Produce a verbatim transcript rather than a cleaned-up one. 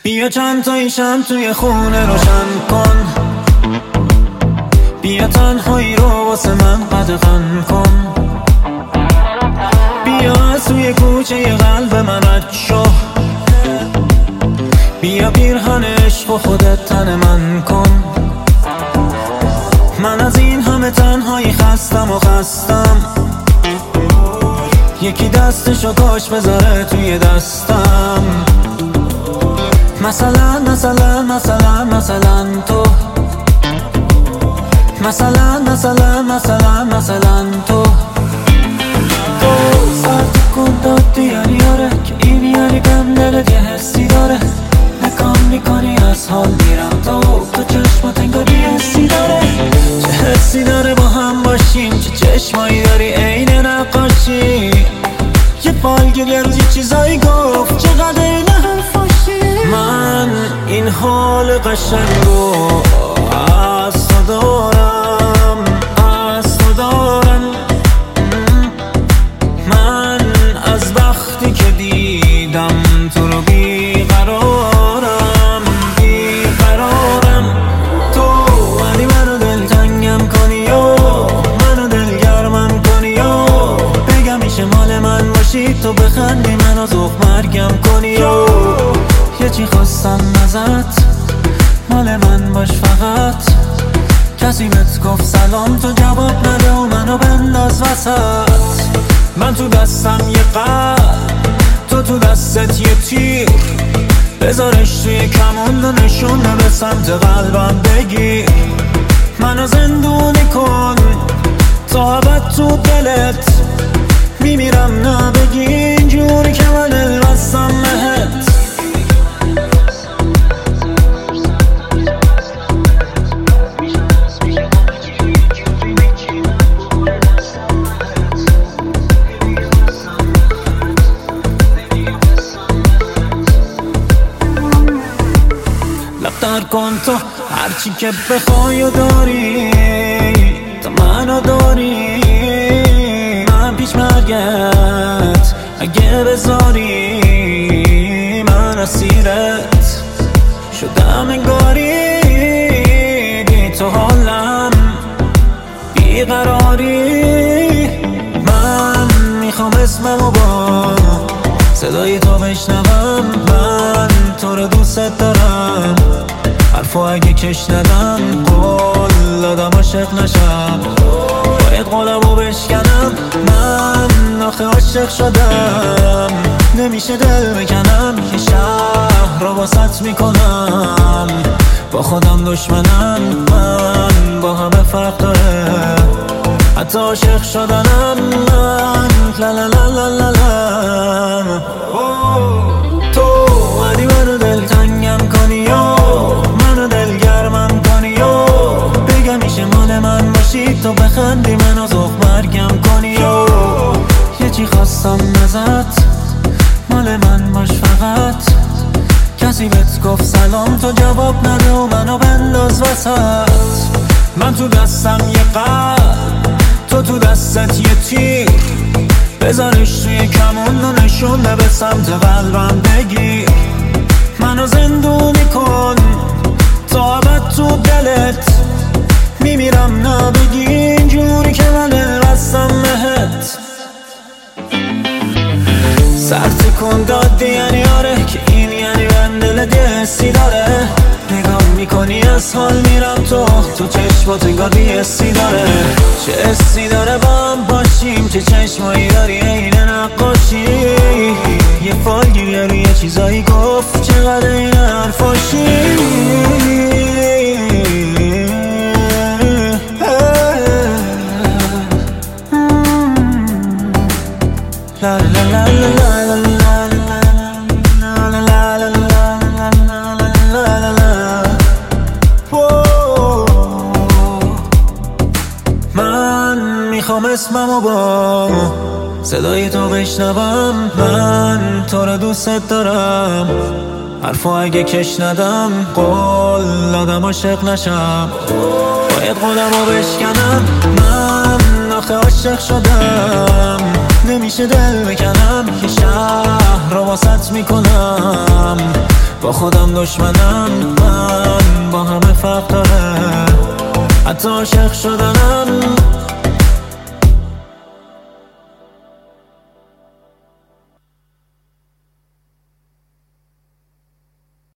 بیا چند تایی شم توی خونه روشن کن، بیا تنهایی رو واسه من قدغن کن، بیا از توی کوچه ی قلب من رد شو، بیا پیرهن عشق و خودت تن من کن. من از این همه تنهایی خستم و خستم، یکی دستشو کاش بذاره توی دستم. مثلا مثلا مثلا مثلا تو، مثلا مثلا مثلا مثلا تو تو سرد کن دادی یعنی آره که این یعنی بهم دلت یه حسی داره، نکام میکنی از حال میرم تو تو چشمات انگار یه حسی داره، چه حسی داره با هم باشیم، چه چشمایی داری عین نقاشی، یه فالگیر یه روز یه چیزایی گفت چقدر این حرفاشی. من این حال قشنگو از تو دارم، از تو دارم، من از وقتی که دیدم تو رو بیقرارم، بیقرارم. تو ولی منو دلتنگم کنی و منو دلگرمم کنی و بگم میشه مال من باشی، تو بخندی منو ذوق مرگم کنی و یه چی خواستم ازت، مال من باش فقط، کسی بهت گفت سلام تو جواب نده و منو بنداز وسط. من تو دستم یه قلب، تو تو دستت یه تیر، بذارش توی کمون و نشونه به سمت قلبم بگیر، منو زندونی کن تا ابد تو دلت، میمیرم نبگی اینجوری که من دل بستم بهت. لبتر کن تو هرچی که بخوای و داری، تو منو داری، من پیش مرگت اگه بذاری، من اسیرت شدم انگاری، بی تو حالم بیقراری. من میخوام اسممو با صدای تو بشنوم، من تو رو دوست دارم، حرفو اگه کش ندم قول دادم عاشق نشم، باید قولمو بشکنم، من آخه عاشق شدم، نمیشه دل بکنم، یه شهر رو واسط میکنم، با خودم دشمنم، من با همه فرق داره، حتی عاشق شدنم من لا لا لا لا لا لا. تو ولی منو دلتنگم کنی و منو دلگرمم کنی و بگم میشه مال من باشی، تو بخندی منو ذوق مرگم کنی و یه چی خواستم ازت، مال من باش فقط، کسی بهت گفت سلام تو جواب نده و منو بنداز وسط. من تو دستم یه قلب، تو تو دستت یه تیر، بذارش توی کمون و نشونه به سمت قلبم بگیر، منو زندونی کن تا ابد تو دلت، میمیرم نبگی اینجوری که من دل بستم بهت. سرد کن دادی یعنی آره که این یعنی من دلت یه حسی داره، نگاه میکنی از حال میرم تو تو چشمات انگار یه حسی داره، چه حسی داره با هم باشیم، چه چشمایی داری عین نقاشی، یه فالگیر روی یه چیزایی گفت چقدر این حرفاشی. لا لا لا لا لا میخوام اسممو با صدای تو بشنوم، من تو رو دوست دارم، حرفو اگه کش ندم قول دادم عاشق نشم، باید قولمو بشکنم، من آخه عاشق شدم، نمیشه دل بکنم، یه شهر رو واسط میکنم، با خودم دشمنم، من با همه فرق داره. حتی عاشق شدم